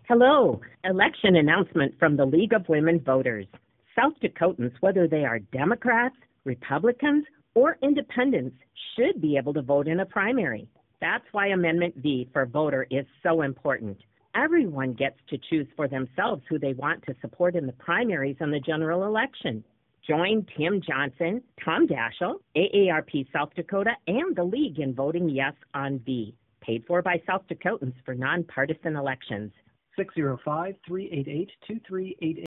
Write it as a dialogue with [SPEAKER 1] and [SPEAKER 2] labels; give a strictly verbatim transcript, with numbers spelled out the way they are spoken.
[SPEAKER 1] Hello, election announcement from the League of Women Voters. South Dakotans, whether they are Democrats, Republicans, or independents, should be able to vote in a primary. That's why Amendment V for voter is so important. Everyone gets to choose for themselves who they want to support in the primaries and the general election. Join Tim Johnson, Tom Daschle, A A R P South Dakota, and the League in voting yes on V. Paid for by South Dakotans for nonpartisan elections.
[SPEAKER 2] six zero five, three eight eight, two three eight eight.